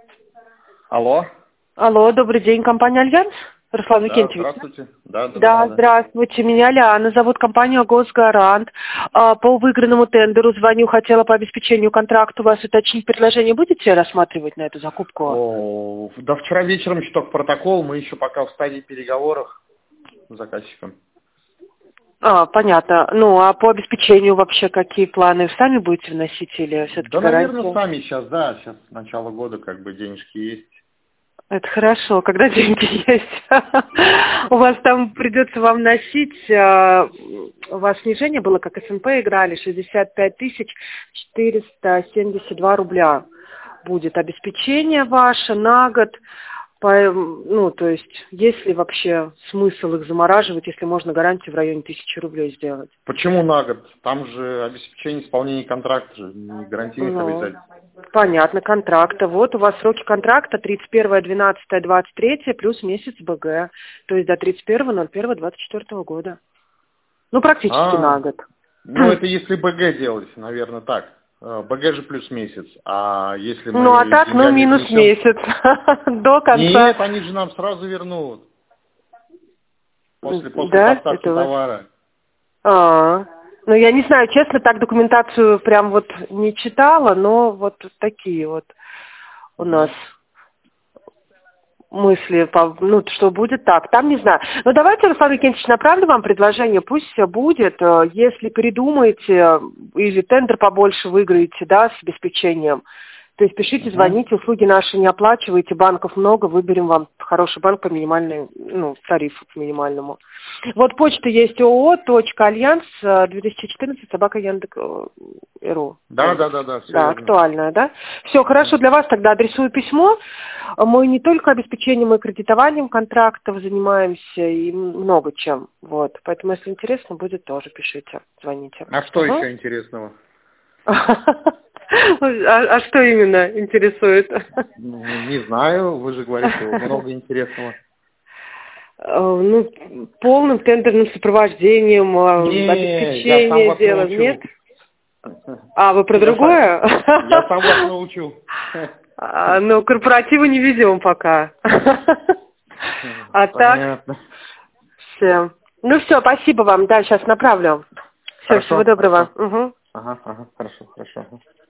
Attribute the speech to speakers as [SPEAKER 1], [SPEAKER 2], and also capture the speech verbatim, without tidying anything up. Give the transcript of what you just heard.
[SPEAKER 1] Алло.
[SPEAKER 2] Алло, добрый день, компания «Альянс». Руслан
[SPEAKER 1] Да,
[SPEAKER 2] Викентьевич.
[SPEAKER 1] здравствуйте. Да, да,
[SPEAKER 2] Да,
[SPEAKER 1] да, да.
[SPEAKER 2] здравствуйте, меня Лиана, зовут компанию «Госгарант». А, По выигранному тендеру звоню, хотела по обеспечению контракта у вас уточнить предложение. Будете рассматривать на эту закупку?
[SPEAKER 1] О, да вчера вечером еще только протокол, мы еще пока в стадии переговоров с заказчиком.
[SPEAKER 2] А, понятно. Ну, а по обеспечению вообще какие планы? Сами будете вносить или все-таки
[SPEAKER 1] Да, наверное,
[SPEAKER 2] гарантия?
[SPEAKER 1] сами сейчас, да, сейчас начало года, как бы денежки есть.
[SPEAKER 2] Это хорошо, когда деньги есть. У вас там придется вам носить, а, у вас снижение было, как эс эн пэ играли, шестьдесят пять тысяч четыреста семьдесят два рубля будет обеспечение ваше на год. По, ну, то есть, есть ли вообще смысл их замораживать, если можно гарантию в районе тысячи рублей сделать?
[SPEAKER 1] Почему на год? Там же обеспечение исполнения контракта же, не гарантийных
[SPEAKER 2] Ну,
[SPEAKER 1] обязательств.
[SPEAKER 2] понятно, контракта. Вот у вас сроки контракта тридцать первое двенадцатое двадцать третье плюс месяц бэ гэ. То есть до тридцать первое ноль первое двадцать четвёртого года. Ну, практически на
[SPEAKER 1] А,
[SPEAKER 2] год.
[SPEAKER 1] ну это если бэ гэ делать, наверное, так. Э, бэ гэ же плюс месяц, а если
[SPEAKER 2] Ну, а
[SPEAKER 1] мы
[SPEAKER 2] так, ну,
[SPEAKER 1] деньгами
[SPEAKER 2] минус
[SPEAKER 1] внесем...
[SPEAKER 2] месяц до конца.
[SPEAKER 1] Нет, они же нам сразу вернут, после, после
[SPEAKER 2] Да,
[SPEAKER 1] поставки
[SPEAKER 2] это вы.
[SPEAKER 1] товара.
[SPEAKER 2] А, ну, я не знаю, честно, так документацию прям вот не читала, но вот такие вот у нас
[SPEAKER 1] Мгм.
[SPEAKER 2] мысли, по- ну, что будет так, там не знаю. Ну, давайте, Руслан Викентьевич, направлю вам предложение, пусть все будет. Э, Если передумаете э, или тендер побольше выиграете, да, с обеспечением, то есть пишите,
[SPEAKER 1] Мгм.
[SPEAKER 2] звоните, услуги наши не оплачиваете, банков много, выберем вам хороший банк по минимальной, ну, тарифу по минимальному. Вот почта есть ООО, точка, альянс, две тысячи четырнадцать, собака Яндекс, э, ру.
[SPEAKER 1] Да, да,
[SPEAKER 2] Яндекс.
[SPEAKER 1] да, да, все
[SPEAKER 2] Да,
[SPEAKER 1] верно.
[SPEAKER 2] актуальная, да? Все, хорошо, для вас тогда адресую письмо. Мы не только обеспечением и кредитованием контрактов занимаемся, и много чем. Вот. Поэтому, если интересно, будет тоже пишите, звоните.
[SPEAKER 1] А что
[SPEAKER 2] Ага.
[SPEAKER 1] еще интересного?
[SPEAKER 2] А а что именно интересует?
[SPEAKER 1] Ну, не знаю, вы же говорите, много интересного.
[SPEAKER 2] Э, Ну, полным тендерным сопровождением, э,
[SPEAKER 1] Не, я сам
[SPEAKER 2] обеспечение
[SPEAKER 1] вас
[SPEAKER 2] делаем, нет?
[SPEAKER 1] научу.
[SPEAKER 2] А, вы про
[SPEAKER 1] Я сам,
[SPEAKER 2] другое?
[SPEAKER 1] я сам вас научу.
[SPEAKER 2] А, ну, корпоративы не ведем пока. А так,
[SPEAKER 1] Понятно.
[SPEAKER 2] все. Ну все, спасибо вам. Да, сейчас направлю. Все, всего
[SPEAKER 1] Хорошо,
[SPEAKER 2] доброго.
[SPEAKER 1] хорошо.
[SPEAKER 2] Угу.
[SPEAKER 1] Ага, ага, хорошо, хорошо.